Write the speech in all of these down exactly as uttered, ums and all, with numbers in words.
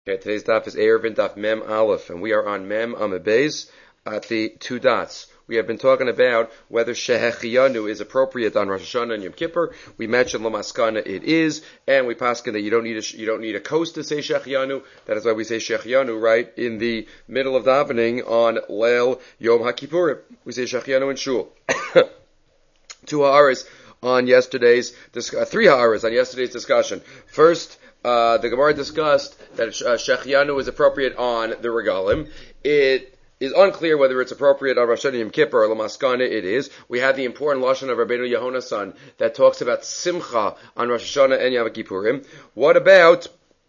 Okay, today's daf is Erevin daf Mem Aleph, and we are on Mem Amud Beis at the two dots. We have been talking about whether Shehechiyanu is appropriate on Rosh Hashanah and Yom Kippur. We mentioned Lamaskana it is, and we paskin that you don't need a you don't need a coast to say Shehechiyanu. That is why we say Shehechiyanu right in the middle of davening on Leil Yom HaKippurim. We say Shehechiyanu in Shul. Two ha'aras on yesterday's uh, three ha'aras on yesterday's discussion. First. Uh, the Gemara discussed that uh, Shehechiyanu is appropriate on the Regalim. It is unclear whether it's appropriate on Rosh Hashanah Yom Kippur or Lamaskana it is. We have the important Lashon of Rabbeinu Yehonasan that talks about Simcha on Rosh Hashanah and Yom Kippurim. What about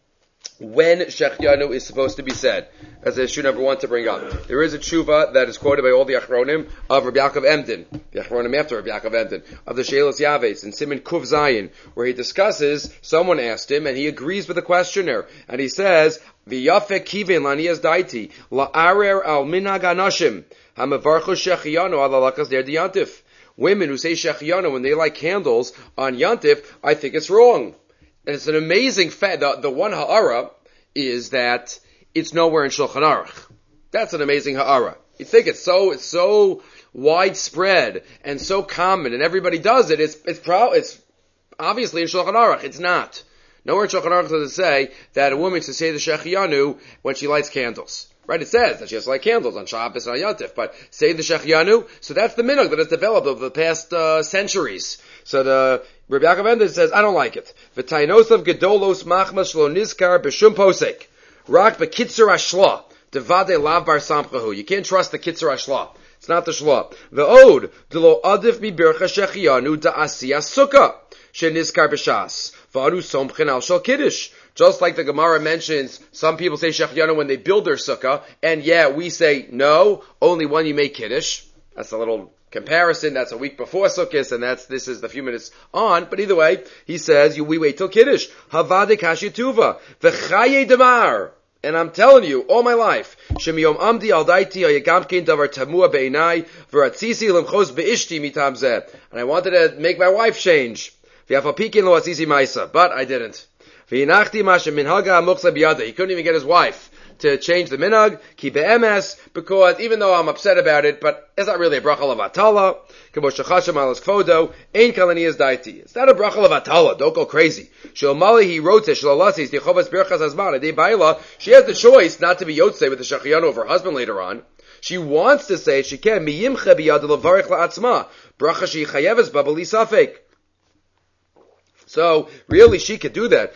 when Shehechiyanu is supposed to be said? As issue number one to bring up. There is a tshuva that is quoted by all the Achronim of Rabbi Yaakov Emden, the Achronim after Rabbi Yaakov Emden, of the Shelos Yaves in Siman Kuv Zayin, where he discusses, someone asked him, and he agrees with the questioner, and he says, V'yafek kivin lanias daiti, la'arer al minhag anashim, ha'mevarchu Shehechiyanu ala lakas der diyantif. Women who say Shehechiyanu when they light candles on Yantif, I think it's wrong. And it's an amazing fact. The, the one ha'ara is that it's nowhere in Shulchan Aruch. That's an amazing ha'ara. You think it's so it's so widespread and so common, and everybody does it. It's it's pro, it's obviously in Shulchan Aruch. It's not. Nowhere in Shulchan Aruch does it say that a woman should say the Shehechiyanu when she lights candles. Right? It says that she has to light candles on Shabbos and on Yantif, but say the Shehechiyanu. So that's the minhag that has developed over the past uh, centuries. So the Rabbi Yaakov Emden says, I don't like it. V'tainosav gedolos machmas shlo nizkar b'shum posek. Rak b'kitzur ashla. Devade lav bar samchahu. You can't trust the kitzur ashla. It's not the shla. V'od, delo adif mi bircha Shehechiyanu da'asiyah sukkah. She nizkar b'shas. V'adu somchen al shal kiddush. Just like the Gemara mentions, some people say Shehechiyanu when they build their sukkah, and yeah, we say, no, only when you make kiddush. That's a little comparison. That's a week before Sukkot, and that's this is the few minutes on. But either way, he says you, we wait till Kiddush. Havade kashituva v'chaye demar. And I'm telling you, all my life, shemiyom amdi al daiti ayagamkin davar tamua beinai v'ratzisi lemchos beishti mitam zeh. And I wanted to make my wife change. V'yafapikin lo atzisi ma'isa, but I didn't. V'yinachti mashem minhaga amuchsa biyada. He couldn't even get his wife to change the minhag, ki be'emes, because even though I'm upset about it, but it's not really a bracha levatala, k'mo shechashem alas kvodo, ein kalaniyas daiti. It's not a bracha levatala, don't go crazy. She'omali he wrote it, she'lalasis, di'chovas birchas azman, adei ba'ila, she has the choice not to be yotzei with the Shehechiyanu of her husband later on. She wants to say, she can, miyimche biyad levarich la'atzma, bracha she'i chayeves ba b'li safek. So, really, she could do that.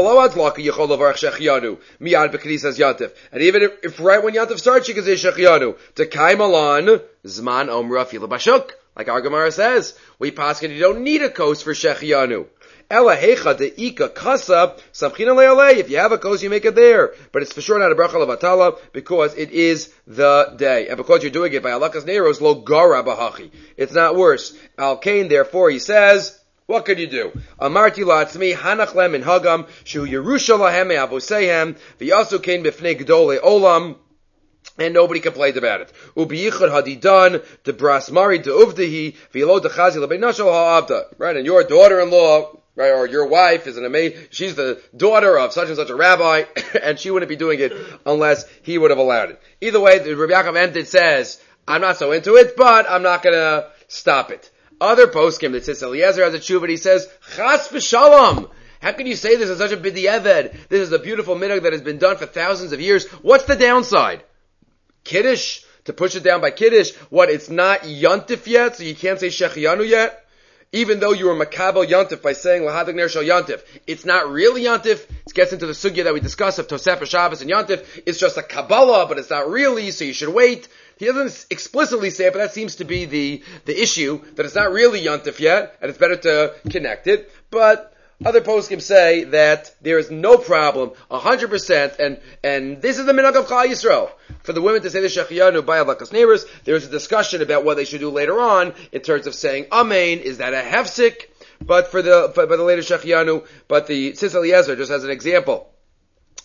And even if, if right when Yantif starts, she could say Shehechiyanu. To Kaimalan, Zman Omra Fila Bashuk. Like our Gemara says, we paskin, you don't need a coast for Shehechiyanu. Ela Hecha de Ika Kasa, Samchina Le'alei. If you have a coast, you make it there. But it's for sure not a bracha levatala, because it is the day. And because you're doing it by Alakas Neiros, Lo Gara Bahachi. It's not worse. Al Kain, therefore, he says, what could you do? Amarti la'atzmi hanach lem in hagam shu Yerusha lahem me'avosehem v'yasu kain b'fnei gdolei olam, and nobody complained about it. Ubiyichad hadidan de brasmari de uvdehi v'lo dechazi lebe'nasho ha'avda. Right, and your daughter-in-law, right, or your wife is an amazing, she's the daughter of such and such a rabbi, and she wouldn't be doing it unless he would have allowed it. Either way, the Rabbi Yaakov Emden says, I'm not so into it, but I'm not gonna stop it. Other poskim that says Eliezer has a tshuva, he says, Chas v'shalom. How can you say this is such a b'di'eved? This is a beautiful minhag that has been done for thousands of years. What's the downside? Kiddush? To push it down by Kiddush? What, it's not Yantif yet, so you can't say Shehechiyanu yet? Even though you were Makabel Yantif by saying Lahadag Ner Shal Yantif, it's not really Yantif. It gets into the sugya that we discussed of Tosefah Shabbos and Yantif. It's just a Kabbalah, but it's not really, so you should wait. He doesn't explicitly say it, but that seems to be the, the issue, that it's not really Yantif yet, and it's better to connect it. But other poskim say that there is no problem, a hundred percent, and and this is the minhag of Klal Yisrael. For the women to say the Shehechiyanu by Alakas Neiros, there is a discussion about what they should do later on, in terms of saying Amen, is that a hefsik? But for the, for, for the later Shehechiyanu, but the Tzitz Eliezer, just as an example,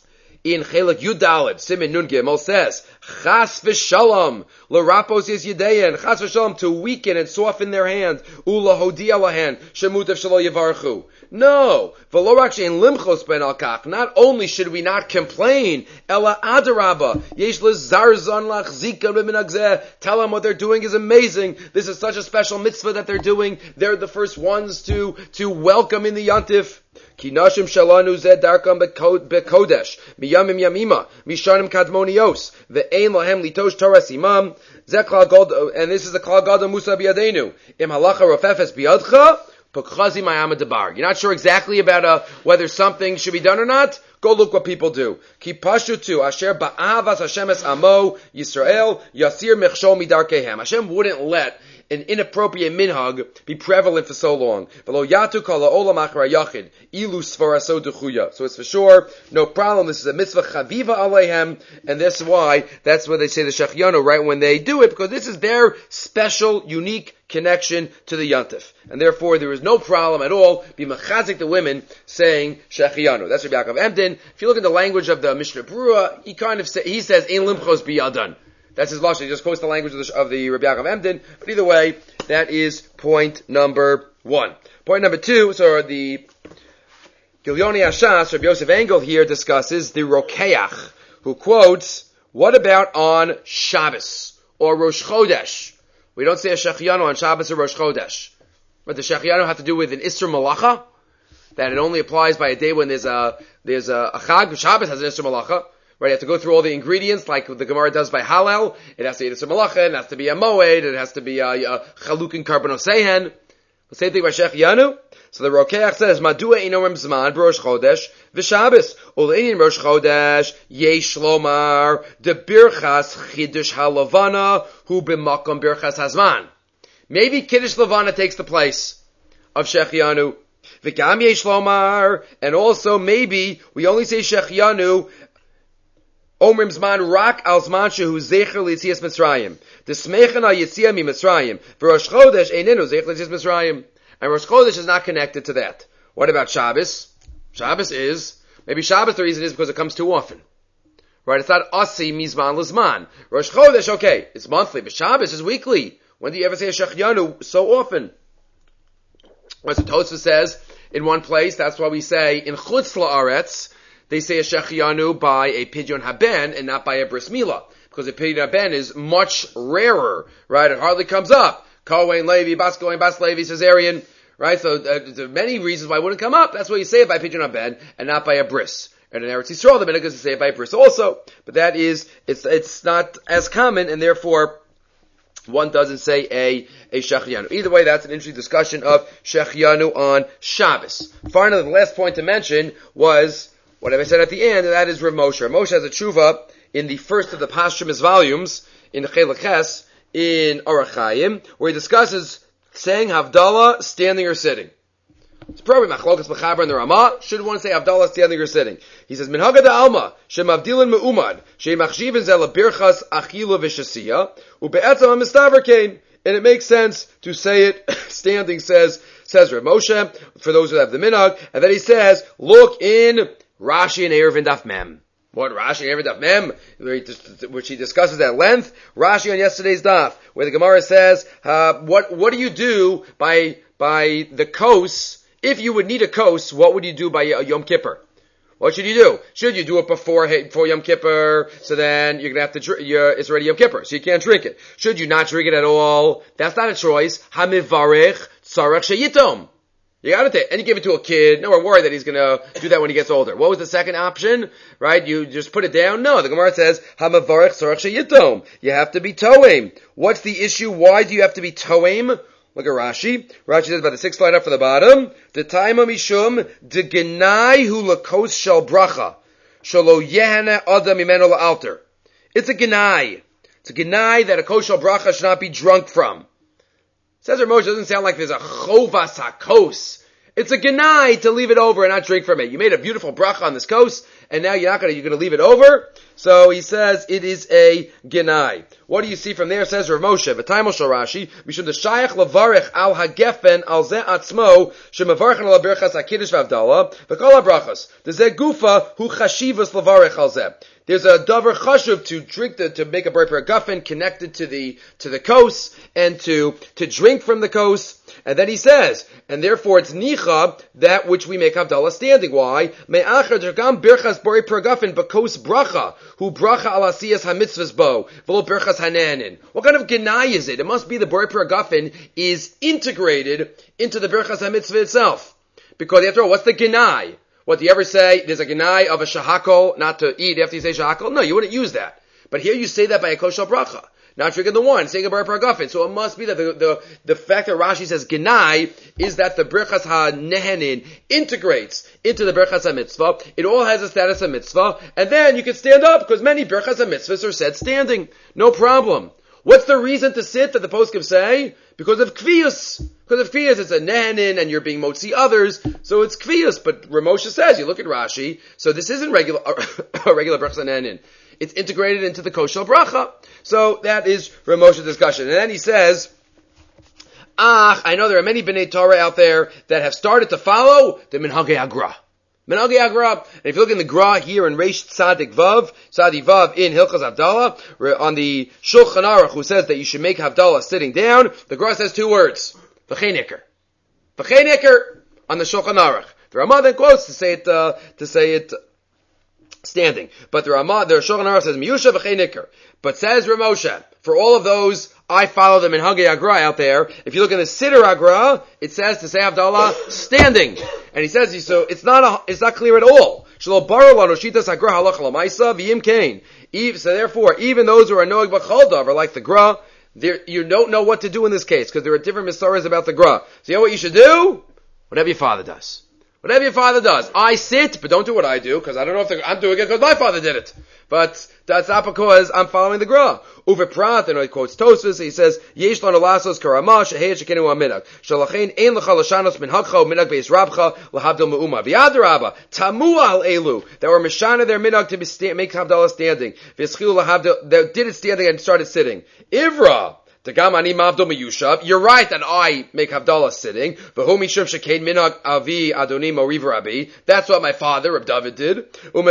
in Chelik Yudalid, Simin Nun Gimel says, Chas v'shalom, l'rapos is yedein, Chas v'shalom, to weaken and soften their hand, ula hodia lahan, shemutav shalo yavarchu. No, v'lo rak she'en limchos ben al kach. Not only should we not complain, ela adarabba, yesh lezarzon lachzika b'minagzeh. Tell them what they're doing is amazing. This is such a special mitzvah that they're doing. They're the first ones to to welcome in the Yantif. Ki nashim shalanu zed darkam bekodesh miyamim yamima mishanim kadmonios ve'ein lahem litosh Torah imam zeh klal god, and this is the klal gadol musa biyadenu im halacha rofefes biyadcha pukchazi mayamad debar. You're not sure exactly about uh, whether something should be done or not? Go look what people do. Ki pashutu asher ba'avas Hashem es amo Yisrael yasir mechshol midarkehem. Hashem wouldn't let an inappropriate minhag be prevalent for so long. So it's for sure, no problem. This is a mitzvah chaviva aleihem, and that's why, that's why they say the Shechianu right when they do it, because this is their special, unique connection to the Yantif. And therefore, there is no problem at all, be mechazik the women saying Shechianu. That's Rabbi Yaakov Emden. If you look at the language of the Mishnah Berurah, he kind of say, he says, Ein limchos biyadan. That's his lashon. He just quotes the language of the, of the Rabbi Yaakov Emden. But either way, that is point number one. Point number two, so the Gilyoni Hashas, Rabbi Yosef Engel here discusses the Rokeach, who quotes, what about on Shabbos or Rosh Chodesh? We don't say a Shechianu on Shabbos or Rosh Chodesh. But the Shechianu have to do with an Isser Malacha, that it only applies by a day when there's a, there's a, a Chag. Shabbos has an Isser Malacha. Right, you have to go through all the ingredients like the Gemara does by Halal. It has to be a Malacha, it has to be a Moed, it has to be a, a Chaluk and Karbonosehen. The same thing by Shechianu. So the Rokeach says, Madua inorim zman b'Rosh Chodesh v'Shabbos. Uleinin Rosh Chodesh yesh lomar de birchas chidush halavana hu b'makom birchas hazman. Maybe Kiddush Lavana takes the place of Shechianu. V'gam yesh lomar, and also maybe we only say Shechianu Omrim zman rak al zman shehu zecher l'yitzias Mitzrayim. D'smeichen al yitzia mi Mitzrayim. V'Rosh Chodesh einenu zecher l'yitzias Mitzrayim. And Rosh Chodesh is not connected to that. What about Shabbos? Shabbos is, maybe Shabbos the reason is because it comes too often. Right? It's not asi mizman l'zman. Rosh Chodesh, okay, it's monthly, but Shabbos is weekly. When do you ever say a Shechianu so often? As the Tosfos says in one place, that's why we say in Chutz La'aretz, they say a Shechianu by a Pidyon Haben and not by a Bris Milah. Because a Pidyon Haben is much rarer, right? It hardly comes up. Kohen, Levi, Bas Kohen, Bas Levi, Caesarian, right? So uh, there are many reasons why it wouldn't come up. That's why you say it by Pidyon Haben and not by a Bris. And in Eretz Yisrael, the Minhag is to say it by a Bris also. But that is, it's it's not as common, and therefore one doesn't say a, a Shechianu. Either way, that's an interesting discussion of Shechianu on Shabbos. Finally, the last point to mention was what have I said at the end, and that is Rav Moshe. Rav Moshe has a tshuva in the first of the posthumous volumes, in the Chelek Ches, in Orach Chaim, where he discusses saying Havdalah standing or sitting. It's probably Machlokas Mechaber and the Ramah. Should one say Havdalah standing or sitting? He says, Minhaga da Alma, Shem Avdilin Me'umad, Shem Achshivin Zel Birchas Achila V'Shasiya, U'Be'etzam HaMistaver Kain. And it makes sense to say it standing, says, says Rav Moshe, for those who have the minhag, and then he says, look in Rashi and Eruvin Daf Mem. What Rashi and Eruvin Daf Mem, which he discusses at length. Rashi on yesterday's daf, where the Gemara says, uh, what what do you do by by the kos? If you would need a kos, what would you do by Yom Kippur? What should you do? Should you do it before before Yom Kippur? So then you're gonna have to drink. It's already Yom Kippur, so you can't drink it. Should you not drink it at all? That's not a choice. Hamivarech tzarech sheyitom. You got it there. And you give it to a kid. No, we're worried that he's going to do that when he gets older. What was the second option? Right? You just put it down? No. The Gemara says, Hamavarech Sarach Sheyitom. You have to be Toim. What's the issue? Why do you have to be Toim? Look at Rashi. Rashi says about the sixth line up from the bottom. The Taima Mishum, De Genai Hu Lakos Shal Bracha. Shalo Yehana Adam Imeno La'alter. It's a Genai. It's a Genai that a Kos Shal Bracha should not be drunk from. Says Rav Moshe, doesn't sound like there's a chovas hakos. It's a genai to leave it over and not drink from it. You made a beautiful bracha on this kos, and now you're not gonna, you're gonna leave it over? So he says it is a genai. What do you see from there? Says Rav Moshe, v'taimo shel Rashi, mishum d'shayach levarech al hagefen al ze atzmo, shemavarchen al berachas hakiddush v'avdala, v'kol habrachas. The ze gufa hu chashivas levarech al ze. There's a davar chashuv to drink the, to make a brayer for a guffin connected to the, to the kos, and to, to drink from the kos. And then he says, and therefore it's nicha, that which we make Havdalah standing. Why? Me'achar dergam birchas bori per guffin, bakos bracha, hu bracha al asiyas hamitzvahs bo, v'lo birchas hananin. What kind of genai is it? It must be the bori per guffin is integrated into the birchas hamitzvah itself. Because after all, what's the genai? What, do you ever say, there's a genai of a shahakol, not to eat after you say shahakol? No, you wouldn't use that. But here you say that by a koshel bracha. Not drinking the wine, saying a bar per guffin. So it must be that the, the, the fact that Rashi says genai is that the birchas ha-nehenin integrates into the birchas ha-mitzvah. It all has a status of mitzvah. And then you can stand up, because many birchas ha-mitzvahs are said standing. No problem. What's the reason to sit that the poskim say? Because of kviyus. Because of kviyus, it's a nehenin, and you're being motzi others, so it's kviyus. But Ramosha says, you look at Rashi, so this isn't regular, a regular birchas ha-nehenin. It's integrated into the koshel bracha. So that is Ramosha's discussion. And then he says, Ah, I know there are many B'nai Torah out there that have started to follow the Minhagei Agra. Minhagei Agra. And if you look in the Gra here in Reish Tzadik Vav, Tzadik Vav in Hilchas Havdalah, on the Shulchan Aruch who says that you should make Havdalah sitting down, the Gra says two words. V'chei niker. V'chei niker on the Shulchan Aruch. The Ramah then quotes to say it, uh, to say it, standing. But the Ramah, the Shulchan Aruch says, Miyusha v'chei niker. But says Ramosha, for all of those, I follow them in Hagei Agra out there. If you look in the Siddur Agra, it says to say Havdalah standing. And he says, so it's not a, it's not clear at all. Shelo baro lanu shitas Agra halacha l'maisa v'yim kain. So therefore, even those who are noeg b'chol davar, like the Gra, you don't know what to do in this case, because there are different misaras about the Gra. So you know what you should do? Whatever your father does. Whatever your father does. I sit, but don't do what I do, because I don't know if the, I'm doing it because my father did it. But that's not because I'm following the Gra. Uve prat, and he quotes Tosfos, he says, Yesh lanu lasos karama, shehei shekenu aminag. Shalachein ein lecha lashanos min hakcha, minag beis rabcha, lahabdil me'uma. V'yadarabba, tamu al elu, that were mishana their minag to be sta- make Havdalah standing. V'yischilu lahabdil, they did it standing and started sitting. Ivra, you're right that I make Havdalah sitting. That's what my father, Reb David, did.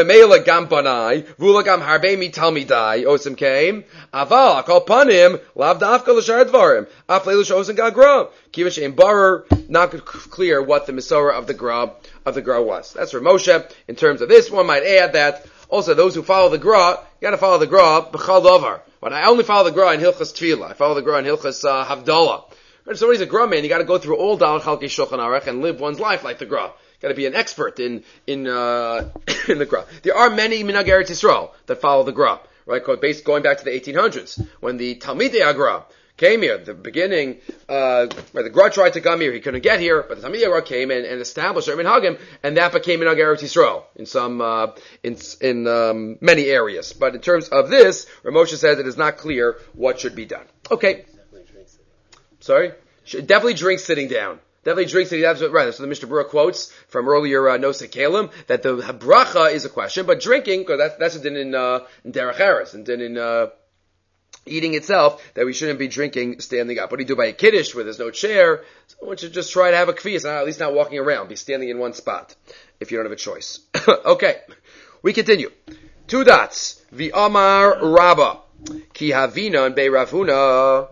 Not clear what the Masorah of the Gra of the Gra was. That's Reb Moshe. In terms of this, one might add that also those who follow the Gra, you gotta follow the Gra b'chal davar. But I only follow the Gra in Hilchas Tefillah. I follow the Gra in Hilchas uh, Havdalah. If somebody's a Gra man, you got to go through all Dal Chalkei Shulchan Aruch and live one's life like the Gra. Got to be an expert in in uh, in the Gra. There are many Minhag Eretz Yisrael that follow the Gra, right? Based going back to the eighteen hundreds when the Talmidei Agra came here. The beginning, uh, where the Gra tried to come here, he couldn't get here, but the Talmidei Agra came and, and established their Minhagim, and that became Minhag Eretz Yisrael in some, uh, in, in, um, many areas. But in terms of this, Ramosha says it is not clear what should be done. Okay. Sorry? Should definitely drink sitting down. Definitely drink sitting down. That's right. That's what the Mishnah Berurah quotes from earlier, uh, Nosei Kalim, that the bracha is a question, but drinking, because that's, that's what did in, uh, in Derech Eretz, and then in, uh, eating itself, that we shouldn't be drinking standing up. What do you do by a kiddush where there's no chair? So one should just try to have a kfiyas, at least not walking around. Be standing in one spot, if you don't have a choice. Okay, we continue. Two dots. V'amar Rabba. Ki havina and Bei Rav Huna.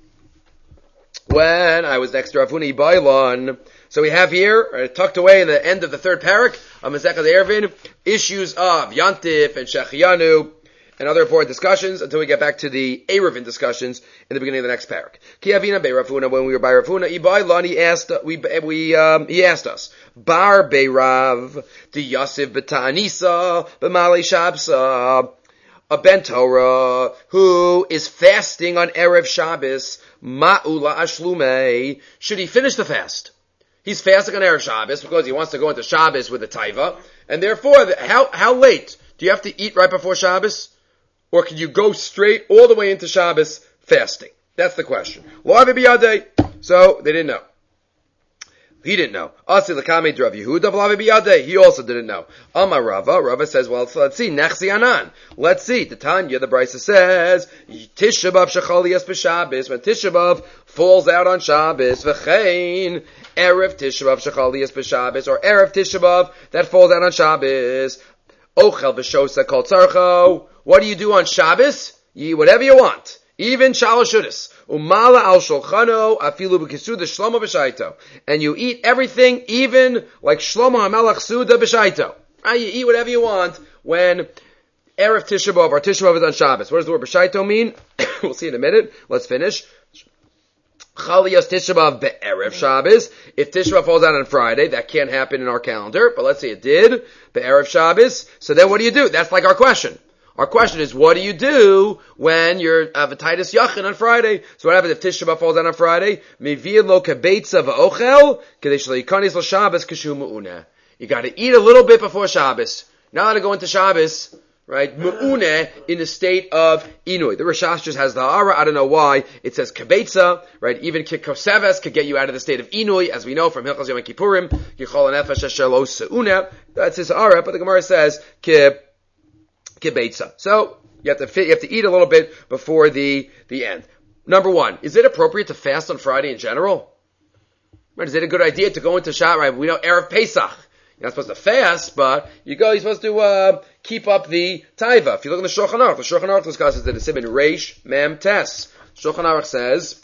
When I was next to Rav Huna Ibailon. So we have here, uh, tucked away in the end of the third parak, of Masechet Eruvin, issues of Yantif and Shechianu, and other important discussions until we get back to the Eruvin discussions in the beginning of the next parak. Ki avina Bei Rav Huna, when we were by Rav Huna Ibailon, he asked, we, we, um, he asked us, Bar Bei Rav, the Yosef B'Ta'anisa, B'Malei Shabsa, a Ben Torah who is fasting on Erev Shabbos, Ma'ula Ashlume, should he finish the fast? He's fasting on Erev Shabbos because he wants to go into Shabbos with a taiva, and therefore, how, how late? Do you have to eat right before Shabbos? Or can you go straight all the way into Shabbos fasting? That's the question. So, they didn't know. He didn't know. Asi l'kamei d'Rav Yehuda v'lavi biyadei. He also didn't know. Amar Rava. Rava says, well, so let's see. Nechsi anan. Let's see. The Tanya, the Brisa says, Tisha B'av shechalias b'Shabbos. When Tisha B'av falls out on Shabbos, v'chein erev Tisha B'av shechalias b'Shabbos, or erev Tisha B'av that falls out on Shabbos. Ochel v'shosa kol tzarcho. What do you do on Shabbos? You eat whatever you want. Even shalosh shudas. Umala al shulchano afilu b'kisuda shlomo b'shaito. And you eat everything, even like Shlomo HaMelech suda b'shaito. Right? You eat whatever you want when Erev Tisha B'av or Tisha B'av is on Shabbos. What does the word b'shaito mean? We'll see in a minute. Let's finish. Chaliyas Tisha B'av be'erev Shabbos. If Tisha B'av falls out on Friday, that can't happen in our calendar, but let's say it did. Be'erev Shabbos. So then what do you do? That's like our question. Our question is, what do you do when you're have a Titus Yachin on Friday? So what happens if Tisha B'av falls out on Friday? Mivir lo kebeitza v'ochel kadesh lo yikanis lo Shabbos kashu mu'uneh. You got to eat a little bit before Shabbos. Now to go into Shabbos, right? Mu'uneh in the state of inui. The Rosh Hashanah has the hara. I don't know why it says kebeitza, right? Even kikoseves could get you out of the state of inui, as we know from Hilchos Yom Kippurim. Yichol nefesh asher lo se'uneh. That's his hara, but the Gemara says ke. Kibeitza. So you have to fit, you have to eat a little bit before the the end. Number one, is it appropriate to fast on Friday in general? Right? Is it a good idea to go into Shabbat? Right? We know Erev Pesach. You're not supposed to fast, but you go. You're supposed to uh, keep up the taiva. If you look in the Shulchan Aruch, the Shulchan Aruch discusses it in Siman Reish Mem Tes. Shulchan Aruch says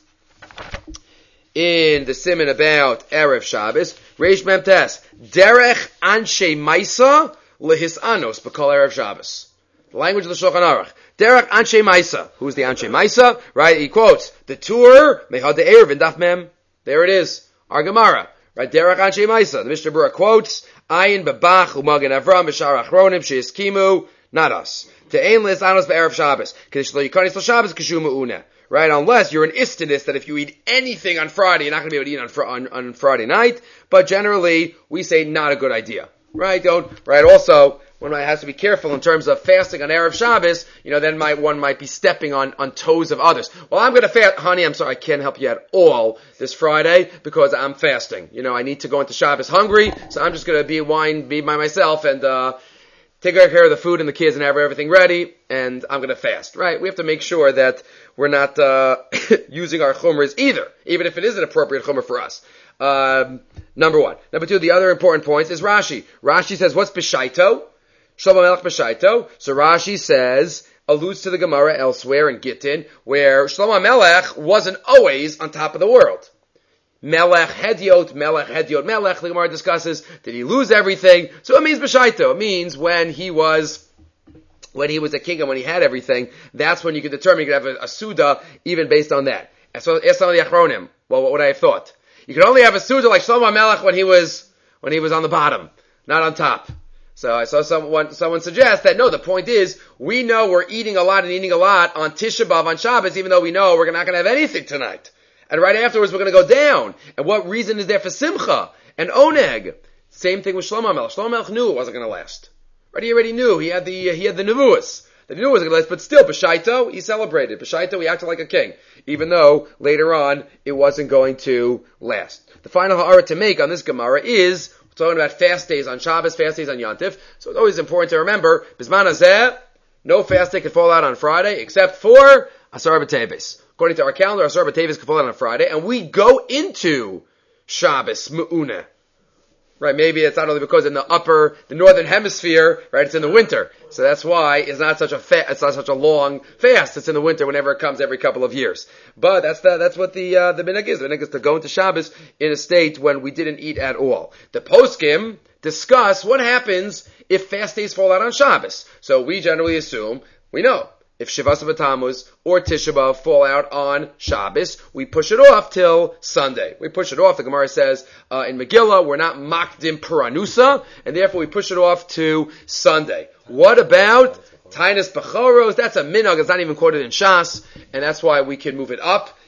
in the Siman about Erev Shabbos, Reish Mem Tes, Derech Anshe Maisa lehisanos b'kol Erev Shabbos. The language of the Shulchan Aruch. Derech Anshe Maisa. Who's the Anshe Maisa? Right? He quotes the Tur Mehad Erev in Daf Mem. There it is. Our Gemara. Right? Derech Anshe Maisa. The Mishnah Berurah quotes Ayin Bebach Umagen Avram B'Shar Achronim Sheyiskimu. Not us. Te'ein lehisanos be'erev Shabbos. Kadesh lo yikanis lo Shabbos kashu me'uneh. Right? Unless you're an istinist that if you eat anything on Friday, you're not going to be able to eat on, fr- on, on Friday night. But generally, we say not a good idea. Right? Don't. Right? Also, one has to be careful in terms of fasting on Erev Shabbos, you know, then might, one might be stepping on, on toes of others. Well, I'm gonna fast, honey, I'm sorry, I can't help you at all this Friday because I'm fasting. You know, I need to go into Shabbos hungry, so I'm just gonna be wine, be by myself and, uh, take care of the food and the kids and have everything ready, and I'm gonna fast, right? We have to make sure that we're not, uh, using our chumras either, even if it is an appropriate chumrah for us. Um, number one. Number two, the other important point is Rashi. Rashi says, what's B'shaito? Shlomo Melech B'shaito. So Rashi says, alludes to the Gemara elsewhere in Gittin, where Shlomo Melech wasn't always on top of the world. Melech Hediot, Melech Hediot, Melech, the Gemara discusses, did he lose everything? So it means B'shaito. It means when he was, when he was a king and when he had everything, that's when you could determine, you could have a, a Suda even based on that. And so, ask some of the Achronim, well, what would I have thought? You could only have a Suda like Shlomo Melech when he was, when he was on the bottom, not on top. So I saw someone, someone suggest that no, the point is, we know we're eating a lot and eating a lot on Tisha B'av on Shabbos, even though we know we're not going to have anything tonight. And right afterwards we're going to go down. And what reason is there for Simcha and Oneg? Same thing with Shlomo Melech. Shlomo Melech knew it wasn't going to last. Right? He already knew. He had the, he had the Nevuos. That he knew it wasn't going to last, but still, B'shaito, he celebrated. B'shaito, he acted like a king. Even though, later on, it wasn't going to last. The final ha'ara to make on this Gemara is, we're talking about fast days on Shabbos, fast days on Yontif. So it's always important to remember, Bizman Hazeh, no fast day can fall out on Friday, except for Asar B'Teves. According to our calendar, Asar B'Teves can fall out on Friday, and we go into Shabbos, Mu'uneh. Right, maybe it's not only because in the upper, the northern hemisphere, right, it's in the winter. So that's why it's not such a fa- it's not such a long fast. It's in the winter whenever it comes every couple of years. But that's the, that's what the, uh, the minhag is. The minhag is to go into Shabbos in a state when we didn't eat at all. The poskim discuss what happens if fast days fall out on Shabbos. So we generally assume, we know, if Shivas B'Tammuz or Tisha B'Av fall out on Shabbos, we push it off till Sunday. We push it off. The Gemara says uh, in Megillah, we're not makdim puranusa, and therefore we push it off to Sunday. What about Tainas Bechoros? That's a minhag. It's not even quoted in Shas, and that's why we can move it up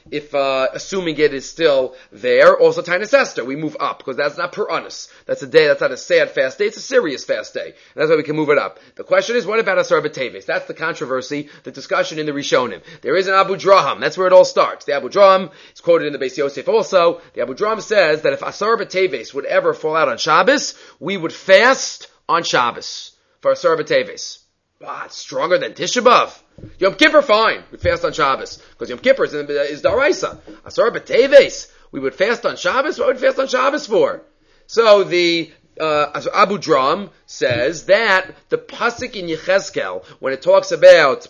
if uh, assuming it is still there, also Tainus Esther, we move up, because that's not per honest. That's a day, that's not a sad fast day, it's a serious fast day. And that's why we can move it up. The question is, what about Asar B'Teves? That's the controversy, the discussion in the Rishonim. There is an Abu Draham, that's where it all starts. The Abu Draham is quoted in the Beis Yosef also. The Abu Draham says that if Asar B'Teves would ever fall out on Shabbos, we would fast on Shabbos for Asar B'Teves. Ah, it's stronger than Tisha B'Av. Yom Kippur, fine. We fast on Shabbos. Because Yom Kippur is, is Daraisa. Asar B'Teves. We would fast on Shabbos? What would we fast on Shabbos for? So the uh, Abu Dram says that the Pasuk in Yechezkel, when it talks about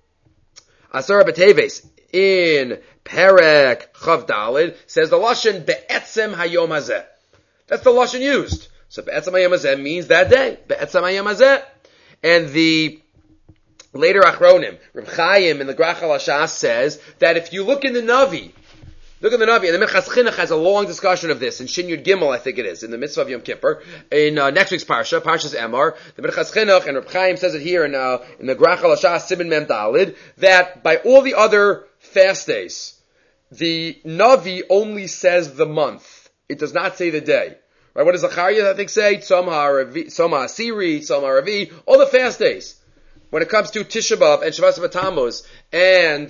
Asar B'Teves in Perek Chav Daled, says the Lashon Be'etzem Hayom Hazeh. That's the Lashon used. So Be'etzem Hayom Hazeh means that day. Be'etzem Hayom Hazeh. And the later Achronim, Reb Chaim in the Grach HaLashas says that if you look in the Navi, look at the Navi, and the Minchas Chinuch has a long discussion of this in Shin Yud Gimel, I think it is, in the Mitzvah of Yom Kippur, in uh, next week's Parsha, Parshas Emor, the Minchas Chinuch, and Reb Chaim says it here in, uh, in the Grach HaLashas, Siman Mem Dalid, that by all the other fast days, the Navi only says the month. It does not say the day. Right? What does Zachariah, I think, say? Tzom HaAsiri, Tzom HaRavi, all the fast days. When it comes to Tisha B'Av and Shavas B'Tammuz and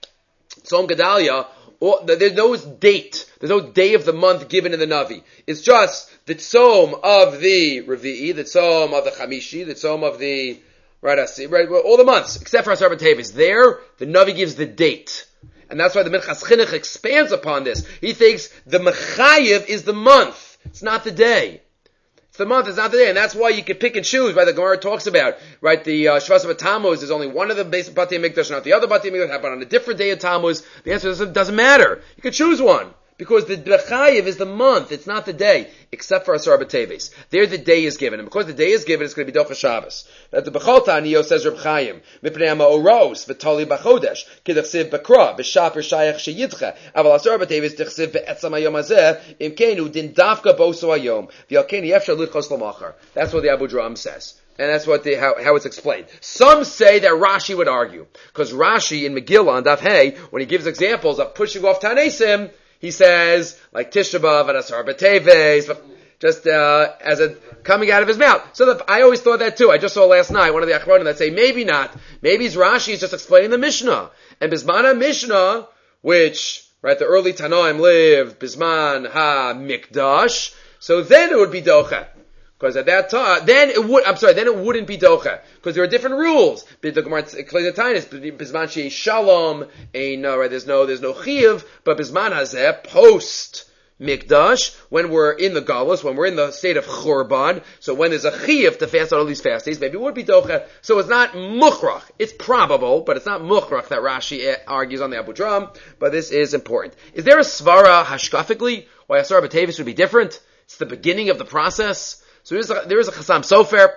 Tzom Gedalia, or, there's no date. There's no day of the month given in the Navi. It's just the Tzom of the Revi'i, the Tzom of the Chamishi, the Tzom of the right, right, all the months except for Asar B'Teves. There, the Navi gives the date, and that's why the Minchas Chinuch expands upon this. He thinks the Mechayev is the month. It's not the day. It's the month, it's not the day. And that's why you can pick and choose, right? The Gemara talks about, right, the uh, Shvas of Tammuz is only one of the base of Bati HaMikdash, not the other Bati HaMikdash, happen on a different day of Tammuz. The answer is it doesn't matter. You can choose one. Because the Bechayev is the month, it's not the day, except for Asar B'Teves. There the day is given, and because the day is given, it's going to be Docha Shabbos. That the Bechol Taniyo says Reb Chaim, Mipnei Ha'Oros, V'Tali B'Chodesh, K'Dechsiv B'Kra, B'Shaper Shayach Sheyidcha, Aval Asar B'Teves Dechsiv V'Etzam Hayom Hazeh, Imkenu Din Davka Boso Hayom, V'Yalkeni Yefshar Lichos L'Machar. That's what the Abu Dram says. And that's what the, how, how it's explained. Some say that Rashi would argue. Because Rashi in Megillah on Daf Hey, when he gives examples of pushing off Tanesim, he says, like Tisha B'Av and Asar B'Teves, just uh, as a coming out of his mouth. So the, I always thought that too. I just saw last night one of the Achronim that say, maybe not. Maybe it's Rashi is just explaining the Mishnah. And Bisman HaMishnah, which, right, the early Tanoim lived, Bisman HaMikdash, so then it would be Docha. Because at that time, then it would, I'm sorry, then it wouldn't be Docha. Because there are different rules. The Gemara claims the Tainus, Bisman Shei Shalom, ain't no, right, there's no, there's no Chiyuv, but Bisman Hazeh, post Mikdash, when we're in the Galus, when we're in the state of Churban, so when there's a Chiyuv to fast on all these fast days, maybe it would be Docha. So it's not Mukhrach. It's probable, but it's not Mukhrach that Rashi argues on the Abu Dram, but this is important. Is there a Svara hashkafically why Asar B'Teves would be different? It's the beginning of the process. So there is a, there is a Chassam Sofer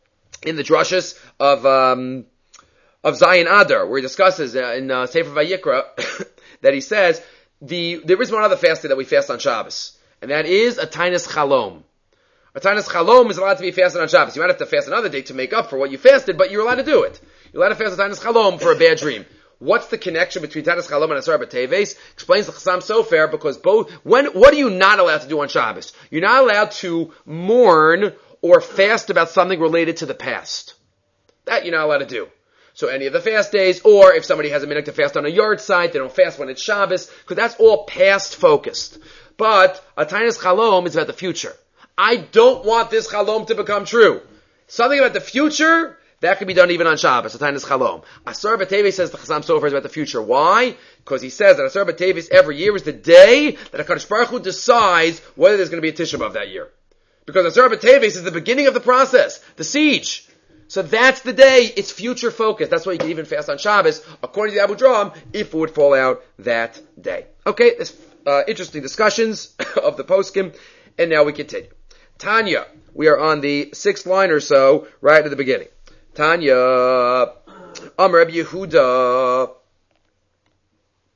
in the drushes of um, of Zayin Adar, where he discusses uh, in uh, Sefer Vayikra that he says the there is one other fast day that we fast on Shabbos, and that is a Tainus Chalom. A Tainus Chalom is allowed to be fasted on Shabbos. You might have to fast another day to make up for what you fasted, but you're allowed to do it. You're allowed to fast a Tainus Chalom for a bad dream. What's the connection between Tainus Chalom and Asar B'Teves? Explains the Chassam Sofer, because both, when, what are you not allowed to do on Shabbos? You're not allowed to mourn or fast about something related to the past. That you're not allowed to do. So any of the fast days, or if somebody has a minute to fast on a yard site, they don't fast when it's Shabbos, because that's all past focused. But a Tainus Chalom is about the future. I don't want this Chalom to become true. Something about the future, that can be done even on Shabbos, a Tainus Chalom. Asar B'Teves says the Chassam Sofer is about the future. Why? Because he says that Asar B'Teves every year is the day that HaKadosh Baruch Hu decides whether there's going to be a Tisha B'Av that year. Because Asar B'Teves is the beginning of the process, the siege. So that's the day, it's future focused. That's why you can even fast on Shabbos, according to the Abu Dram, if it would fall out that day. Okay, this uh, interesting discussions of the poskim, and now we continue. Tanya, we are on the sixth line or so, right at the beginning. Tanya, Amar Rabbi Yehuda,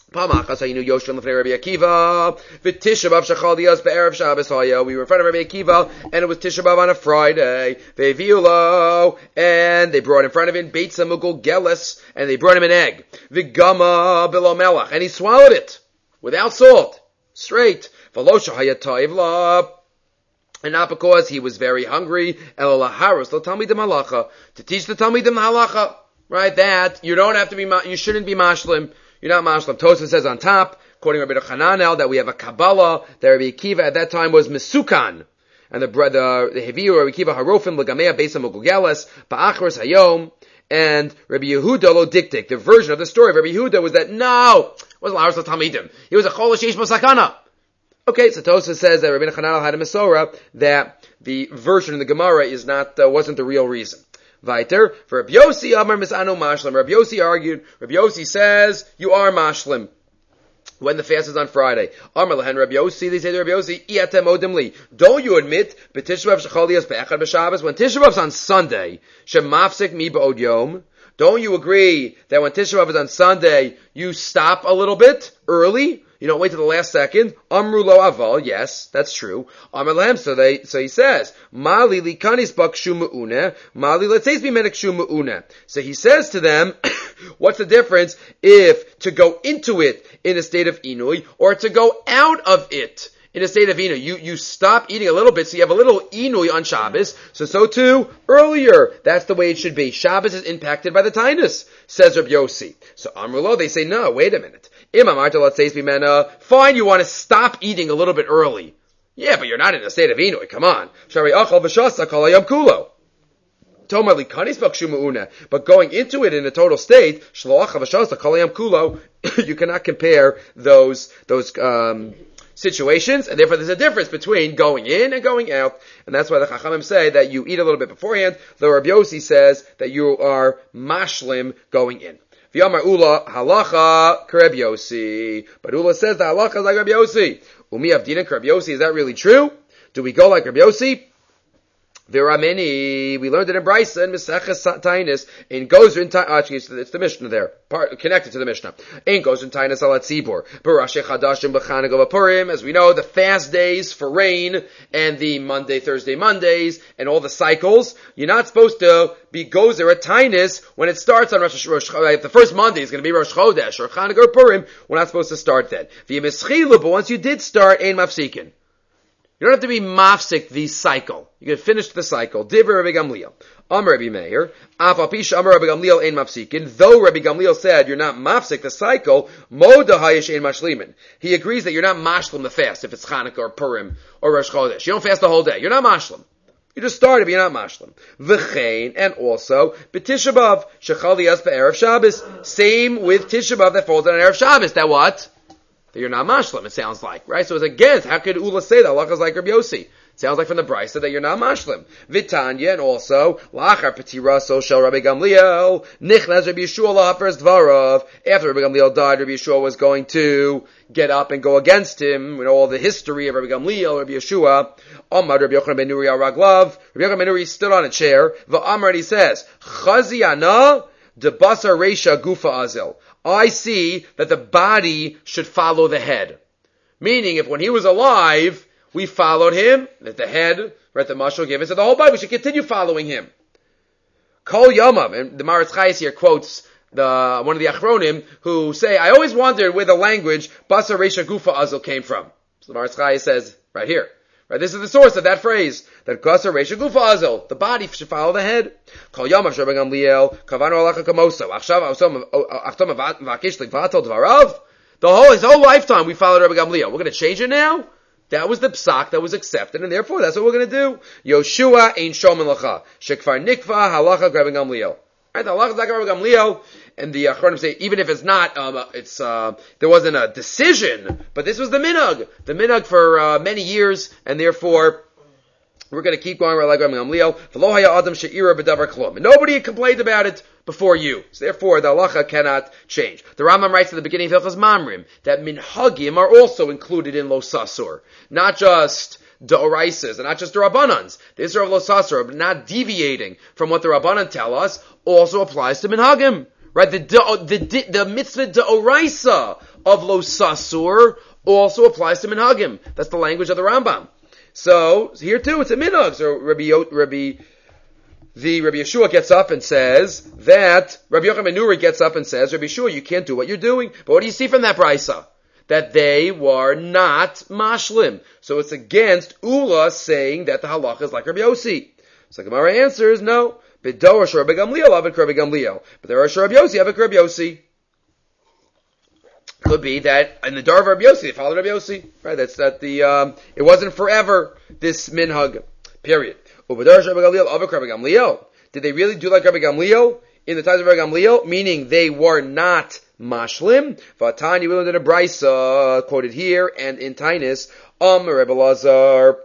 Pamachas hayinu yoshim lefnei Rabbi Akiva, v'tisha b'av shachal diyas be'erev Shabbos haya. We were in front of Rabbi Akiva, and it was Tisha B'av on a Friday. Ve'viulo, and they brought in front of him beitza mugul geles, and they brought him an egg. V'gama bilo melach, and he swallowed it without salt, straight. V'lo shahaya toiv la, and not because he was very hungry. Elo laharos lo talmidim halacha, to teach the talmidim halacha, right? That you don't have to be, you shouldn't be mashlim. You're not mashlam. Tosfos says on top, quoting Rabbi Chananel, that we have a Kabbalah, that Rabbi Akiva at that time was Mesukan. And the brother, the Heviu, Rabbi Akiva Harofim, Legamea, Beisa Mugugeles, Ba'achros Hayom, and Rabbi Yehuda Lo Diktik. The version of the story of Rabbi Yehuda was that, no, it wasn't Laharos Talmidim. He was a Cholish Yesh Mosakana. Okay, so Tosfos says that Rabbi Chananel had a Mesorah, that the version in the Gemara is not, uh, wasn't the real reason. Weiter, for Rabbi Yossi, Amar Misano Mashlim. Rabbi Yossi argued, Rabbi Yossi says, you are Mashlim when the fast is on Friday. Amar Lehen Rabbi Yossi, they say to Rabbi Yossi, Iatem Odim Li. Don't you admit, B'Tisha B'av Shechal Diyas Be'echad B'Shabbos, when Tisha B'av's on Sunday, Shemafsik Mi B'od Yom, don't you agree that when Tisha B'av is on Sunday, you stop a little bit early? You don't wait till the last second. Amru lo aval, yes, that's true. Amar lahem, so they, so he says, Mali li kanis bakshu mu'uneh, Mali letzeis bimenekshu mu'uneh. So he says to them, what's the difference if to go into it in a state of inui, or to go out of it in a state of inui? You, you stop eating a little bit, so you have a little inui on Shabbos, so so too, earlier, that's the way it should be. Shabbos is impacted by the tinus, says Rabbi Yossi. So Amru lo, they say, no, wait a minute. Fine, you want to stop eating a little bit early. Yeah, but you're not in a state of inui, come on. But going into it in a total state, you cannot compare those, those, um, situations, and therefore there's a difference between going in and going out, and that's why the Chachamim say that you eat a little bit beforehand, though Rabbi Yossi says that you are mashlim going in. V'yamar Ula halacha k'Rabbi Yossi, but Ula says the halacha is like Rabbi Yossi. Umi avdina k'Rabbi Yossi, is that really true? Do we go like Rabbi Yossi? There are many. We learned it in Brisa and Maseches Tainis. In Gozer in Tainis, it's the Mishnah there, part, connected to the Mishnah. In Gozer in Tainis alat Tzibor. B'Rashi Chadashim b'Chanukah b'Purim. As we know, the fast days for rain and the Monday, Thursday, Mondays and all the cycles. You're not supposed to be Gozer at Tainis when it starts on Rosh Chodesh. If the first Monday is going to be Rosh Chodesh or Chanukah or Purim, we're not supposed to start then. V'Yemeschilu, but once you did start, ein mafsikin. You don't have to be mafsik the cycle. You can finish the cycle. Divrei Rabbi Gamliel. Amar Rabbi Meir. Af al pi she'amar Rabbi Gamliel ein mafsikin. Though Rabbi Gamliel said you're not mafsik the cycle, moda hayish ein mashlimin. He agrees that you're not mashlim the fast if it's Chanukah or Purim or Rosh Chodesh. You don't fast the whole day. You're not mashlim. You just started, but you're not mashlim. V'chein, and also, b'Tisha B'av, shechal diyas be'erev Shabbos. Same with Tisha B'av that falls on Erev Shabbos. That what? That you're not mashlim, it sounds like, right? So it's against, how could Ula say that? Allah is like Rabbi Yossi. It sounds like from the Brisa that you're not mashlim. Vitanya, and also, lachar petira so shel Rabbi Gamliel, nichnas Rabbi Yeshua la'afers dvarav. After Rabbi Gamliel died, Rabbi Yeshua was going to get up and go against him, you know, all the history of Rabbi Gamliel, Rabbi Yeshua. Amar Rabbi Yochanan ben Nuri al raglav. Rabbi Yochanan ben Nuri stood on a chair. V'amar, he says, chazi ana de basar reisha gufa azel. I see that the body should follow the head. Meaning, if when he was alive, we followed him, that the head, right, the mashal gave us, that the whole body, we should continue following him. Kol Yamav, and the Maritz Chayes here quotes the, one of the Achronim, who say, I always wondered where the language, Basar Reisha Gufa Azel came from. So the Maritz Chayes says, right here. Right, this is the source of that phrase, that Gasar Reisha Gufa Azel, the body should follow the head. Kol Yamav Rabbi Gamliel, Kavanu Alacha Kamoso, Achshav Achtom Vakish Vatal Dvarav. The whole, his whole lifetime we followed Rabbi Gamliel. We're going to change it now? That was the psak that was accepted, and therefore that's what we're going to do. Yoshua Ein Shomen Lacha. Shekfar Nikva Halacha Rabbi Gamliel. Right, the halacha is like Rabbi Gamliel, and the Achronim say, even if it's not, um, it's, uh, there wasn't a decision, but this was the minhag. The minhag for, uh, many years, and therefore, we're going to keep going like Rabbi Gamliel. V'lo haya adam she'ira b'davar klum. Nobody had complained about it before you. So therefore, the halacha cannot change. The Rambam writes at the beginning of Hilchos Mamrim, that minhagim are also included in Lo Sasur. Not just D'oraisas, and not just the Rabbanans. The Isra of Lo Sasur, but not deviating from what the Rabbanan tell us, also applies to minhagim. right? The the the, the mitzvah deoraisa of lo sasur also applies to minhagim. That's the language of the Rambam. So here too, it's a minhag. So Rabbi Rabbi the Rabbi Yeshua gets up and says that Rabbi Yochanan ben Nuri gets up and says, Rabbi Yeshua, you can't do what you're doing. But what do you see from that brisa? That they were not mashlim. So it's against Ula saying that the halacha is like Rabbi Yossi. So Gemara answers, no. But there are Rabbi Gamliel, Rabbi Gamliel. But there are Rabbi Yossi, Rabbi Yossi. Could be that in the Dar of Rabbi Yossi, they followed Rabbi Yossi. Right? That's that the, um, it wasn't forever, this minhag. Period. Did they really do like Rabbi Gamliel in the times of Rabbi Gamliel? Meaning they were not mashlim. Vatani, we learned in a brisa quoted here and in Tainus, Um Rebbe Lazar,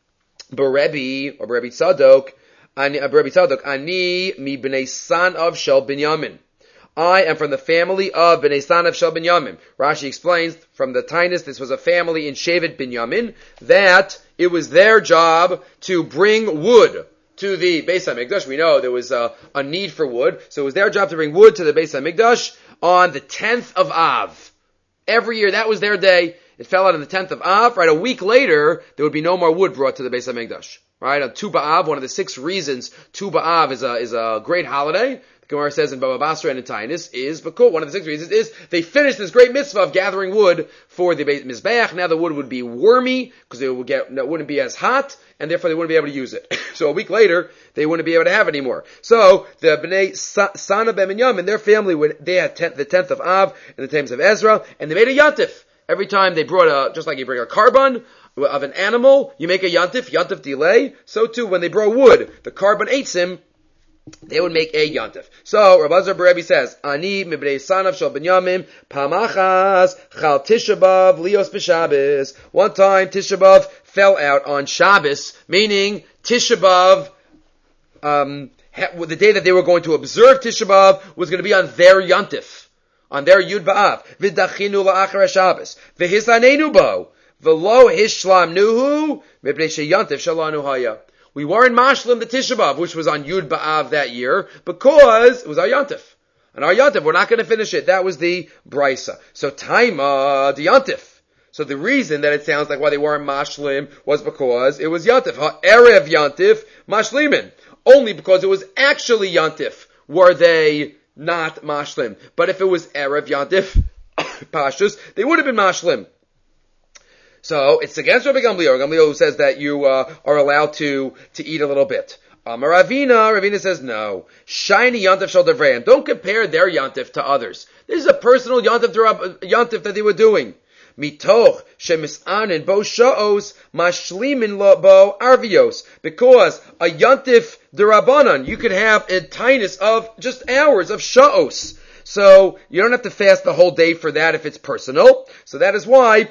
Berebi or Berebi Tzadok, Ani Berebi Tzadok, Ani mi bnei son of Shel Binyamin. I am from the family of Bnei San of Shel Binyamin. Rashi explains from the Tainus, this was a family in Shevet Binyamin, that it was their job to bring wood to the Beis HaMikdash. We know there was a, a need for wood, so it was their job to bring wood to the Beis HaMikdash on the tenth of Av. Every year, that was their day. It fell out on the tenth of Av. Right, a week later, there would be no more wood brought to the Beis HaMikdash. Right, on Tu B'Av, one of the six reasons Tu B'Av is a, is a great holiday, the Gemara says in Baba Basra and in Tainus, is because one of the six reasons is they finished this great mitzvah of gathering wood for the Mizbeach. Now the wood would be wormy because it would get, it wouldn't be as hot, and therefore they wouldn't be able to use it. So a week later, they wouldn't be able to have it anymore. So the Bnei Sana ben Binyamin, their family would, they had ten, the tenth of Av in the times of Ezra, and they made a yantif. Every time they brought a, just like you bring a carbon of an animal, you make a yantif, yantif delay. So too, when they brought wood, the carbon eitzim, they would make a yantif. So, Rabbi Azar Berebi says, Ani mibnei sanav shel Binyamin, pamachas chal Tisha B'Av lios b'Shabbos. One time, Tisha B'Av fell out on Shabbos, meaning Tisha B'Av, um, the day that they were going to observe Tisha B'Av was going to be on their yantif, on their Yud B'Av. V'dachinu la'achar Shabbos. V'hisanenu bo. V'lo hishlamnuhu mibnei sheyantif shalanu haya. We weren't mashlim the Tisha B'Av, which was on Yud B'Av that year, because it was our Yantif. And our Yantif, we're not going to finish it. That was the Brisa. So Taima, the Yantif. So the reason that it sounds like why they weren't mashlim was because it was Yantif. Ha-erev Yantif, mashlimin. Only because it was actually Yantif were they not mashlim. But if it was erev Yantif, pashtus, they would have been mashlim. So it's against Rabbi Gamliel. Gamliel who says that you uh, are allowed to to eat a little bit. Um, Ravina, Ravina says no. Shiny yantif shel devrayim. Don't compare their yantif to others. This is a personal yantif, yantif that they were doing. Mitoch shemisanin bo sha'os mashlimin bo arvios. Because a yantif derabanan, you could have a tinus of just hours of sha'os. So you don't have to fast the whole day for that if it's personal. So that is why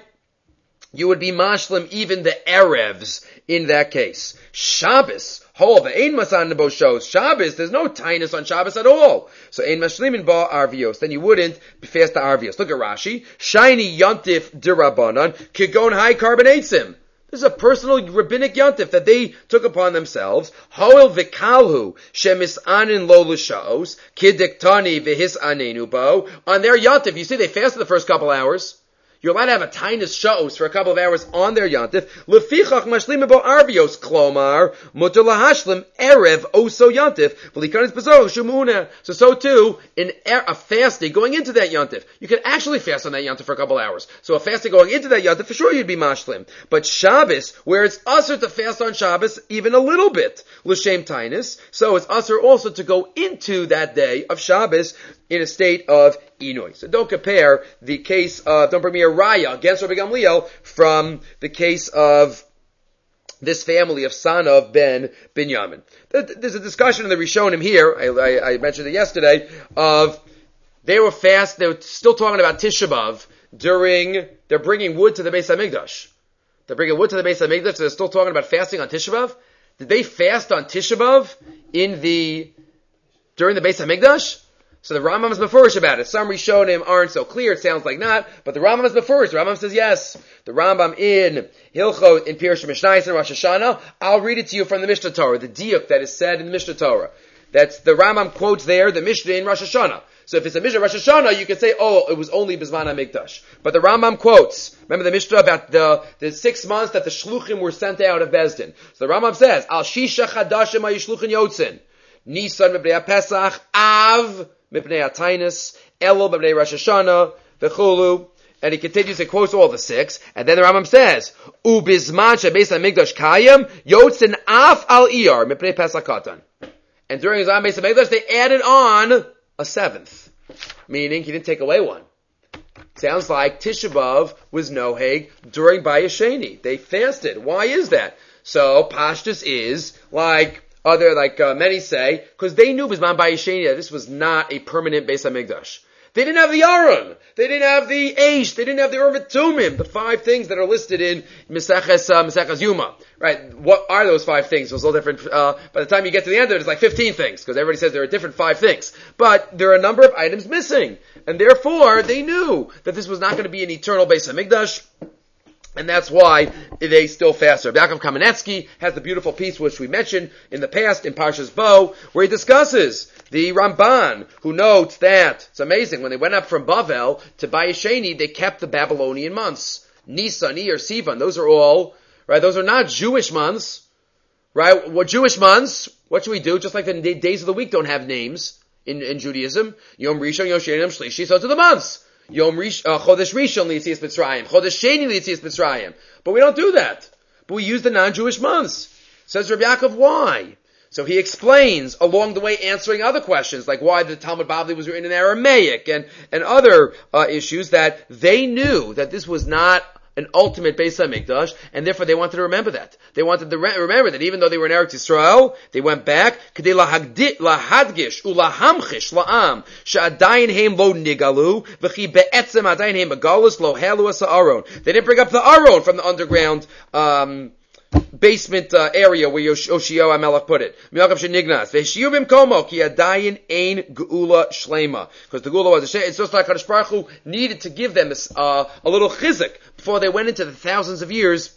you would be mashlim even the erevs in that case. Shabbos, whole the ein masan bo shows. Shabbos, there's no tinus on Shabbos at all. So ein mashlimin ba arvios. Then you wouldn't fast the arvios. Look at Rashi. Shiny yantif dirabanan kigon high carbonatesim. This is a personal rabbinic yantif that they took upon themselves. Hoel v'kalhu shemis anin lo l'shaos kidiktani v'his anenu bo. On their yantif, you see they fasted the first couple hours. You're allowed to have a tinus sha'os for a couple of hours on their yantif. Lefichach mashlim bo arvios klomar mutar lahashlim erev oso yantif v'likanis bezor shumuna. So so too in a fasting going into that yantif, you can actually fast on that yantif for a couple of hours. So a fasting going into that yantif, for sure you'd be mashlim. But Shabbos, where it's usher to fast on Shabbos even a little bit l'shem tinus, so it's usher also to go into that day of Shabbos in a state of Inui. So don't compare the case of, don't bring me a raya against Rabbi Gamliel from the case of this family of Sanov ben Binyamin. There's a discussion in the Rishonim here, I, I, I mentioned it yesterday, of they were fast, they were still talking about Tisha B'Av during, they're bringing wood to the Beis HaMikdash. They're bringing wood to the Beis HaMikdash, so they're still talking about fasting on Tisha B'Av. Did they fast on Tisha B'Av in the, during the Beis HaMikdash? So the Rambam is mefurish about it. Some Rishonim aren't so clear. It sounds like not, but the Rambam is mefurish. The Rambam says yes. The Rambam in Hilchot in Pirush Mishnayos and Rosh Hashanah. I'll read it to you from the Mishnah Torah, the diuk that is said in the Mishnah Torah. That's the Rambam quotes there the Mishnah in Rosh Hashanah. So if it's a Mishnah Rosh Hashanah, you could say, oh, it was only Bizman HaMikdash. But the Rambam quotes, remember the Mishnah about the, the six months that the Shluchim were sent out of Bezdin. So the Rambam says, Al Shisha Chadashim HaYishluchin Yotzin, Nisan Mibnei HaPesach, Av Mibnei HaTainus, Elul Mibnei Rosh Hashanah, V'chulu. And he continues and quotes all the six. And then the Rambam says, U Bizman Shebeis HaMikdash Kayim, Yotzin Af Al Iyar Mibnei Pesach Katan. And during his Beis HaMikdash, they added on a seventh, meaning he didn't take away one. Sounds like Tisha B'Av was Noheg during Bayis Sheni. They fasted. Why is that? So Pashtus is like other, like uh, many say, because they knew Bizman Bayis Sheni that this was not a permanent Beis HaMikdash. They didn't have the Aron. They didn't have the Eish. They didn't have the Urim Tumim. The five things that are listed in Meseches uh, Meseches Yuma. Right? What are those five things? It was all different. Uh, by the time you get to the end of it, it's like fifteen things, because everybody says there are different five things. But there are a number of items missing. And therefore, they knew that this was not going to be an eternal Beis HaMikdash. And that's why they still fast. Rabbi Yaakov Kamenetsky has the beautiful piece which we mentioned in the past in Parshas Bo, where he discusses the Ramban, who notes that it's amazing when they went up from Bavel to Bayis Sheni, they kept the Babylonian months. Nisan, Iyar, Sivan, those are all right. Those are not Jewish months, right? What Jewish months? What should we do? Just like the days of the week don't have names in, in Judaism. Yom Rishon, Yom Sheni, Yom Shlishi. So to the months. Yom Rish, uh, Chodesh Rishon L'Yitzias Mitzrayim, Chodesh Sheni L'Yitzias Mitzrayim. But we don't do that. But we use the non-Jewish months. Says Rabbi Yaakov, why? So he explains along the way, answering other questions like why the Talmud Bavli was written in Aramaic and and other uh, issues that they knew that this was not an ultimate Beis HaMikdash, and therefore they wanted to remember that. They wanted to re- remember that even though they were in Eretz Yisrael, they went back, Kedei lahadgish ulahamchish la'am, she'adayin heim lo nigalu, v'chi be'etzem adayin heim megalus lo halu as ha'aron. They didn't bring up the Aron from the underground, um, basement uh, area where Yoshio HaMelech put it. Because the Geula was a it's just like HaKadosh Baruch Hu needed to give them a, uh, a little chizik before they went into the thousands of years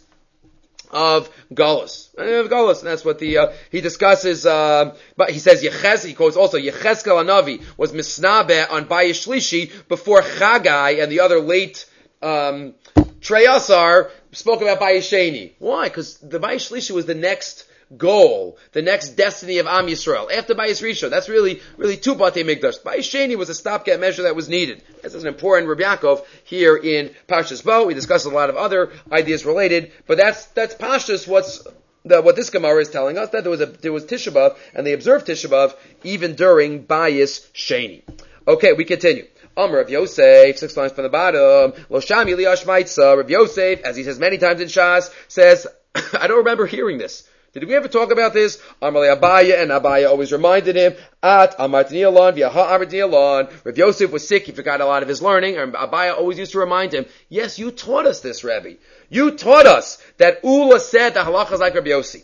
of Galus. And Galus, and that's what the uh, he discusses. Uh, but he says Yeches. He quotes also Yecheskel Hanavi was misnabe on Bayis Shlishi before Chagai and the other late um, Treyasar spoke about Bayis Sheni. Why? Because the Bayis Shlishi was the next goal, the next destiny of Am Yisrael. After Bayis Rishon, that's really, really two Batei Mikdash. Bayis Sheni was a stopgap measure that was needed. This is an important Rabbi Yaakov here in Parshas Bo. We discussed a lot of other ideas related, but that's, that's Pashtus what's, the, what this Gemara is telling us, that there was a, there was Tisha B'Av, and they observed Tisha B'Av even during Bayis Sheni. Okay, we continue. Amr Rav Yosef, six lines from the bottom. Lo Shami Liash Maitza. Rav Yosef, as he says many times in Shas, says, I don't remember hearing this. Did we ever talk about this? Amr Le Abaya, and Abaya always reminded him, At Amartini Alon, V'yaha Amartini Alon. Rav Yosef was sick, he forgot a lot of his learning, and Abaya always used to remind him, yes, you taught us this, Rebbe. You taught us that Ula said the halacha is like Rav Yossi.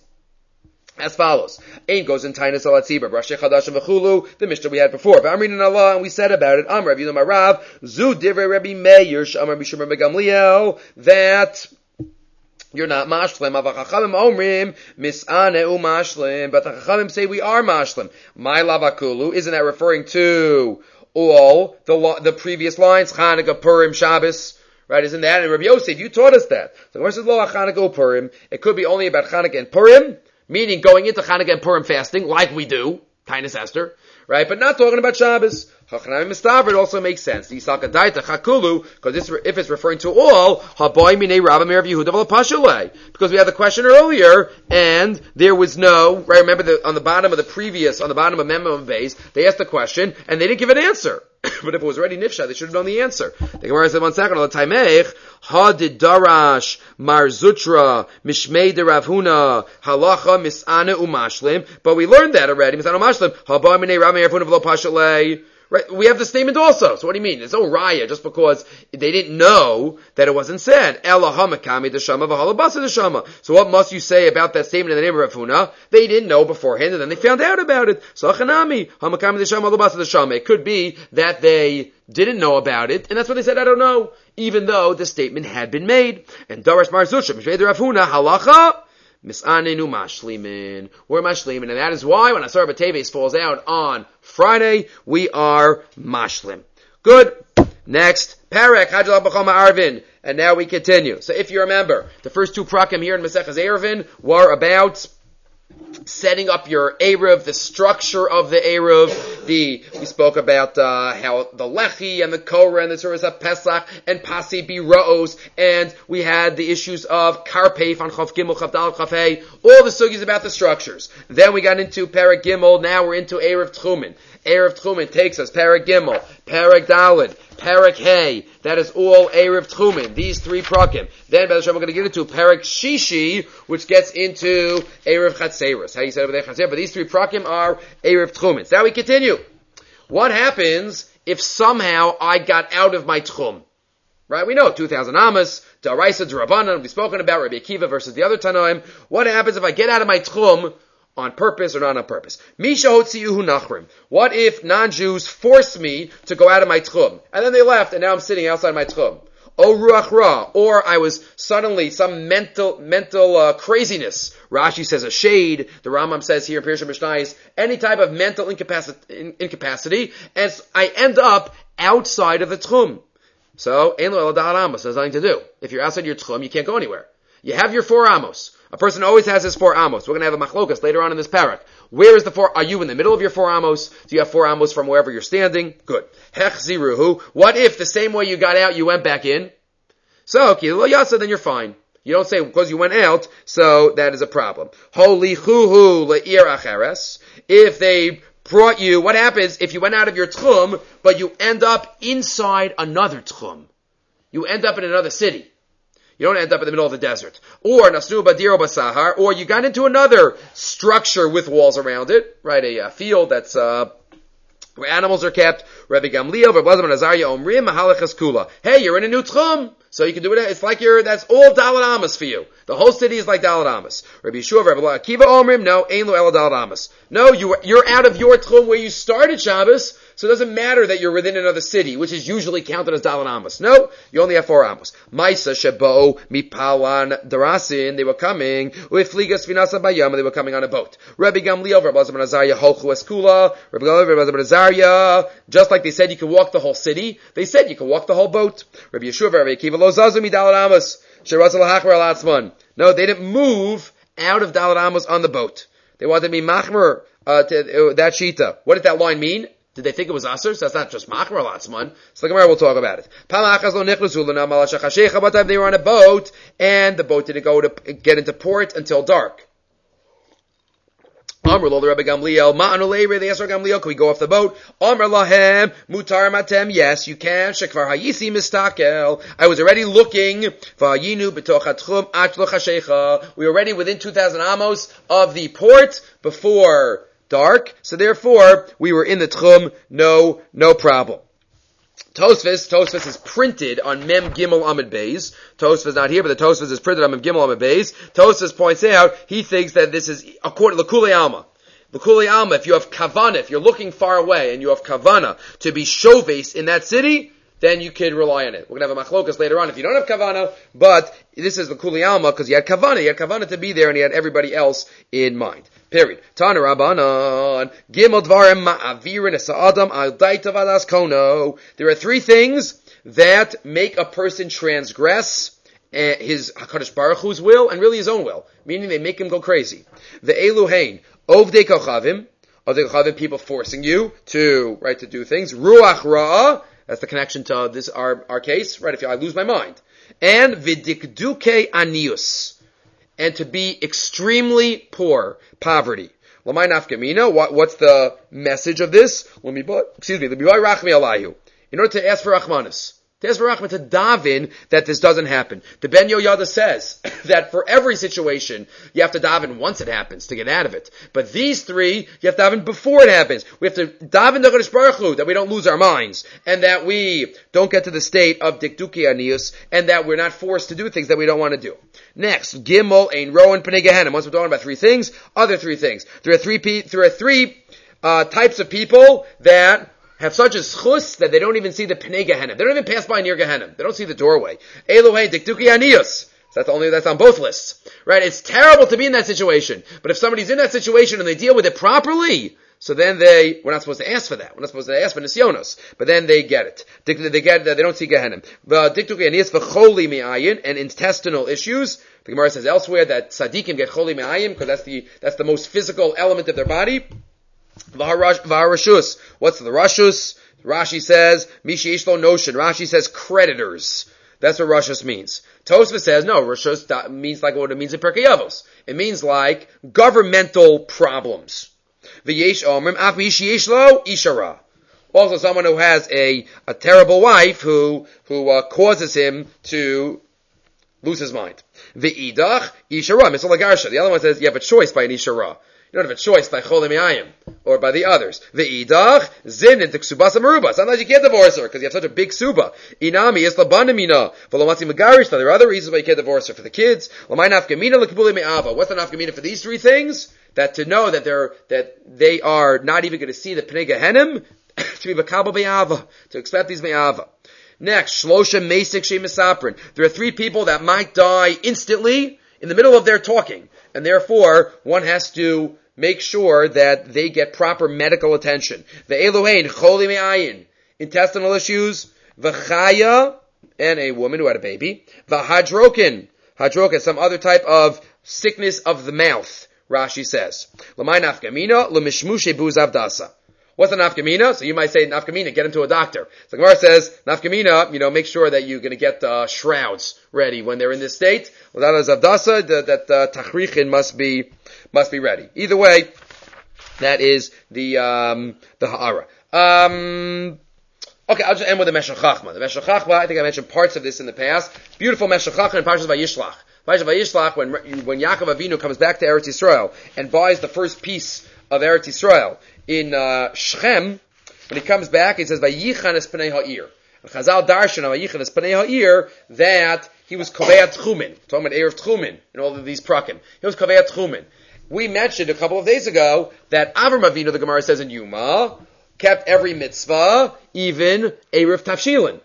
As follows. Ein goes in Tainus al Atzibah, Rashi Chadash and V'chulu, the Mishnah we had before. V'amrin in Allah, and we said about it, Amr Rav Yudam Arav, Zu Divrei Rebbe Meir, Shamar Mishumar Megamliel, that you're not mashlim. Avachachamim omrim misane u mashlim, but the chachamim say we are mashlim. My lavakulu, isn't that referring to all the the previous lines? Chanukah, Purim, Shabbos, right? Isn't that? And Rabbi Yosef, you taught us that. So where's the lo Chanukah Purim? It could be only about Chanukah and Purim, meaning going into Chanukah and Purim fasting, like we do, Tainus Esther, right? But not talking about Shabbos. Chachanami Mistaver, it also makes sense. Yisaka Daita Chakulu, because if it's referring to all, Haboy Minei Rabba Merav Yehuda V'Lapashulei. Because we had the question earlier, and there was no, right, remember the, on the bottom of the previous, on the bottom of Memo of Beis, they asked the question, and they didn't give an answer. But if it was already Nifsha, they should have known the answer. The Gemara said one second, Taimech, Ha did Darash, Mar Zutra, Mishmei de Rav Huna, Halacha, Misana Umashlim. But we learned that already, Misana Umashlim, Haboy Minei Rabba Merav Yehuda V'Lapashulei. Right, we have the statement also. So what do you mean? There's no raya just because they didn't know that it wasn't said. So what must you say about that statement in the name of Rav Huna? They didn't know beforehand, and then they found out about it. So it could be that they didn't know about it, and that's what they said, I don't know, even though the statement had been made. And Darash Mar Zutra, Mishmei de Rav Huna, halacha, Mis'anenu mashlimin. We're mashlimin, and that is why when Asar B'Teves falls out on Friday, we are mashlim. Good. Next, Perek Hajjal B'Chol Ma'arvin. And now we continue. So if you remember, the first two prakim here in Maseches Eruvin were about setting up your Eruv, the structure of the Eruv. The we spoke about uh, how the Lechi and the Korah and the Tzuras HaPesach and Pasi B'Ra'os, and we had the issues of Karpef on Chav Gimel, Chav Dal, Chav Hey, all the sugis about the structures. Then we got into Perek Gimel, now we're into Eruv Tchumen. Eruv Tchumen takes us Perek Gimel, Perek Daled, Perek Hey. That is all Eruv Tchumen. These three prakim. Then, by the time we're going to get into Perek Shishi, which gets into Eruv Chatzeros. How you said over there, Chatzeros? But these three prakim are Eruv Tchumen. Now we continue. What happens if somehow I got out of my Tchum? Right? We know two thousand Amos, Daraisa, Darabanan. We've spoken about Rabbi Akiva versus the other Tanoim. What happens if I get out of my Tchum? On purpose or not on purpose? Misha hotziyuhu nachrim. What if non-Jews force me to go out of my tchum? And then they left, and now I'm sitting outside my tchum. O ruach ra. Or I was suddenly some mental, mental, uh, craziness. Rashi says a shade. The Rambam says here in Pirush Mishnayos, any type of mental incapacity, incapacity, and I end up outside of the tchum. So, ein lo ela da'at amos. There's nothing to do. If you're outside your tchum, you can't go anywhere. You have your four amos. A person always has his four amos. We're going to have a machlokas later on in this parak. Where is the four? Are you in the middle of your four amos? Do you have four amos from wherever you're standing? Good. Hech ziruhu. What if the same way you got out, you went back in? So, kilo yasa, then you're fine. You don't say because you went out, so that is a problem. Holy chuhu le'ir acheres. If they brought you, what happens if you went out of your tchum, but you end up inside another tchum? You end up in another city. You don't end up in the middle of the desert. Or Nasnu Badiro Basahar, or you got into another structure with walls around it, right? A, a field that's, uh, where animals are kept. Rabbi Gamliel, Rabbi Lazar, Azariah, Omrim, Mahalachas Kula. Hey, you're in a new tchum. So you can do it. It's like you're, that's all Dalet Amos for you. The whole city is like Dalet Amos. Rabbi Yeshua, Rabbi Akiva, Omrim, no, Ein Lo Ela Dalet Amos. No, you, you're out of your tchum where you started Shabbos. So it doesn't matter that you're within another city, which is usually counted as Dalet Amos. No, you only have four Amos. Maisa Shebo Mipalan Darasin, they were coming with Fligas Vinasa Bayama, they were coming on a boat. Rabbi Gamliel, Rabbi Lazar ben Azariah, Holchu Eskula, Rabbi Gamliel, Rabbi Lazar ben Azariah, just like they said you can walk the whole city, they said you can walk the whole boat. Rabbi Yeshua, Rabbi Akiva, Lo Zazu Mi Dalet Amos, Sheratz Lahachmer Al Atzman. No, they didn't move out of Dalet Amos on the boat. They wanted to be Machmer, uh, to, uh, that Shita. What did that line mean? Did they think it was Asr? So that's not just Machmer Latzman. So the Gemara will talk about it. One time they were on a boat, and the boat didn't go to get into port until dark. Amr lo Rabbi Gamliel, ma'anu le'ire, they asked Rabbi Gamliel, can we go off the boat? Amr lahem, mutar matem, yes, you can. Shekvar hayisi mistakel. I was already looking, va'yinu b'toch hatchum achlo chashecha. We were already within two thousand amos of the port before dark, so therefore, we were in the tchum, no, no problem. Tosfos, Tosfos is printed on Mem Gimel Amud Beis. Tosfos is not here, but the Tosfos is printed on Mem Gimel Amud Beis. Tosfos points out, he thinks that this is according to L'Kulei Alma. L'Kulei Alma, if you have kavana, if you're looking far away and you have kavana to be shoves in that city, then you can rely on it. We're going to have a machlokas later on if you don't have kavana, but this is L'Kulei Alma because you had kavana, you had kavana to be there and you had everybody else in mind. Period. Tana Rabbanan. Gimel Dvarim Ma'avirin Esa'adam Al Daita Vadas Kono. There are three things that make a person transgress uh, his HaKadosh Baruch Hu's will and really his own will. Meaning they make him go crazy. The Eluhain. Ovdei Kochavim. Ovdei Kochavim, people forcing you to, right, to do things. Ruach Ra'ah. That's the connection to this, our, our case, right, if I lose my mind. And Vidikduke Anius. And to be extremely poor, poverty. Lamai nafkamina, what, what's the message of this? Let me, excuse me, in order to ask for Rachmanis. To ask for Rachman, to daven that this doesn't happen. The Ben Yoyada says that for every situation, you have to daven once it happens to get out of it. But these three, you have to daven before it happens. We have to daven the Kodesh Baruch Hu, that we don't lose our minds, and that we don't get to the state of dikduki anius, and that we're not forced to do things that we don't want to do. Next, Gimel, Ein Rowan, Pnei Gehenna. Once we're talking about three things, other three things. There are three, pe- there are three uh, types of people that have such a schus that they don't even see the Pnei Gehenna. They don't even pass by near Gehenna. They don't see the doorway. Elohei dikduki anius. So that's only, that's on both lists. Right? It's terrible to be in that situation. But if somebody's in that situation and they deal with it properly, so then they, we're not supposed to ask for that. We're not supposed to ask for nisyonos. But then they get it. They get, they don't see Gehenim. And intestinal issues. The Gemara says elsewhere that tzaddikim get choli me'ayim because that's the, that's the most physical element of their body. V'harashus. What's the rashus? Rashi says, Mishi Ishlo notion. Rashi says creditors. That's what rashus means. Tosfos says, no, rashus means like what it means in Pirkei Avos. It means like governmental problems. V'yesh omrim, af mishi yeshlo ishara. Also someone who has a, a terrible wife who, who, uh, causes him to lose his mind. V'idach, ishara, misal lagarsha. The other one says, you have a choice by an ishara. You don't have a choice by Chole Me'ayim or by the others. Ve'idach zin into ksubasa meruba. Sometimes you can't divorce her because you have such a big suba. Inami is labanamina. V'lomatzi megarish. There are other reasons why you can't divorce her. For the kids, l'may nafkamina l'kibuli me'ava. What's the nafkamina for these three things? That to know that they're that they are not even going to see the Pnei Gehenim to be makabel me'ava, to accept these me'ava. Next, shlosha meisik shemisaprin. There are three people that might die instantly in the middle of their talking, and therefore one has to make sure that they get proper medical attention. The Elohein, choli me'ayin, intestinal issues, v'chaya, and a woman who had a baby, v'hadrokin, hadrokin, some other type of sickness of the mouth, Rashi says. L'may nafkamina, l'mishmushe buz avdasa. What's a nafkamina? So you might say, nafkamina, get him to a doctor. So Gemara says, nafkamina, you know, make sure that you're going to get uh, shrouds ready when they're in this state. Well, that is avdasa, that, that uh, tachrichin must be, must be ready. Either way, that is the, um, the ha'ara. Um, okay, I'll just end with the Meshech Chachma. The Meshech Chachma, I think I mentioned parts of this in the past. Beautiful Meshech Chachma in Parshas Vayishlach. Parshas Vayishlach, when, when Yaakov Avinu comes back to Eretz Yisrael and buys the first piece of Eretz Yisrael, in uh, Shechem, when he comes back, he says, Vayichan es Pnei Ha'ir. And Chazal Darshan, Vayichan es Pnei Ha'ir, that he was Kovei Tchumen. Talking about Erev Tchumen, in all of these prakim. He was Kovei Tchumen. We mentioned a couple of days ago that Avram Avinu, the Gemara says in Yuma, kept every mitzvah, even Erev Tavshilin.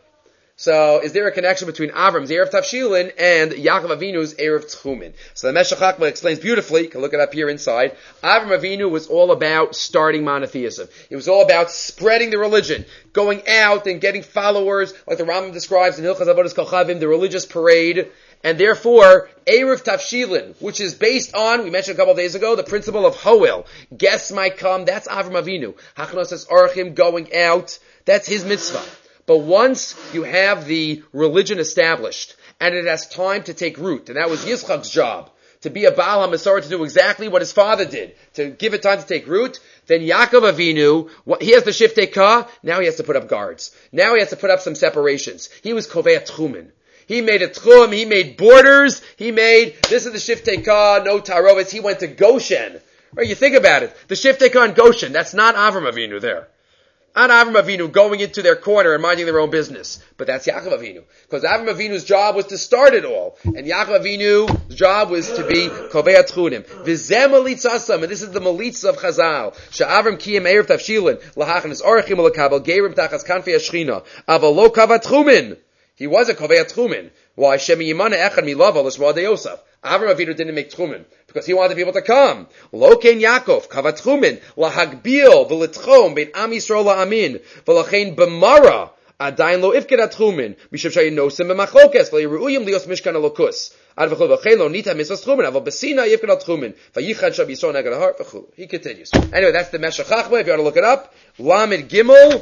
So, is there a connection between Avram's Erev Tavshilin and Yaakov Avinu's Erev Tchumen? So the Meshech Chachma explains beautifully, you can look it up here inside. Avram Avinu was all about starting monotheism. It was all about spreading the religion, going out and getting followers, like the Rambam describes in Hilchos Avodas Kochavim, the religious parade. And therefore, Erev Tavshilin, which is based on, we mentioned a couple of days ago, the principle of Hoel. Guests might come, that's Avram Avinu. Hachnos Orachim, going out, that's his mitzvah. But once you have the religion established, and it has time to take root, and that was Yitzchak's job, to be a Baal HaMasorah, to do exactly what his father did, to give it time to take root, then Yaakov Avinu, he has the Shiftei Ka, now he has to put up guards. Now he has to put up some separations. He was Kovei Tchumen. He made a tchum, he made borders, he made, this is the Shiftei Ka, no Tarovetz, he went to Goshen. Right, you think about it, the Shiftei Ka in Goshen, that's not Avram Avinu there. Not Avram Avinu going into their corner and minding their own business. But that's Yaakov Avinu. Because Avram Avinu's job was to start it all. And Yaakov Avinu's job was to be Kovei Tchunim. V'zeh malitzasam, and this is the malitza of Chazal. She'avram kiyem erev tavshilin, lahachan es orachim ulakabel, gerim tachas kanfei hashchina, aval lo kavat tchumin. He was a Kovei Tchumin. Why? Shemi yimana echad milava l'shma de Yosef. Avram Avinu didn't make tchumen because he wanted people to come. Lo ken Yaakov kavat tchumen lahagbil v'letchom bein am Yisrael la'amin v'lachein b'mara adayin lo ifked tchumen mishav shayinosim b'machlokes v'yiruuyim lios mishkan alokus ad v'chol v'chein lo nita mitzvos tchumen aval b'sina ifked tchumen v'yichad shab Yisrael neged ha'ar v'chol. He continues. Anyway, that's the Meshech Chachma. If you want to look it up, Lamed Gimel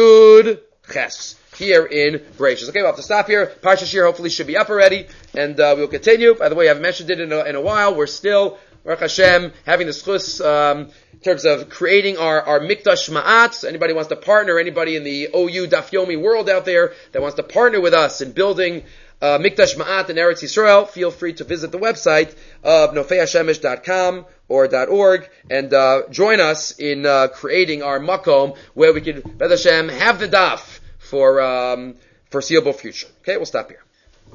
Yud Ches. Here in Bereshis. Okay, we'll have to stop here. Parsha Shir hopefully should be up already, and uh, we'll continue. By the way, I haven't mentioned it in a, in a while. We're still, Baruch Hashem, having the schus um, in terms of creating our, our Mikdash Ma'at. So anybody wants to partner, anybody in the O U Daf Yomi world out there that wants to partner with us in building uh, Mikdash Ma'at in Eretz Yisrael, feel free to visit the website of nofei hashemesh dot com or .org and uh, join us in uh, creating our makom where we can, B'ez Hashem, have the daf for um, foreseeable future. Okay, we'll stop here.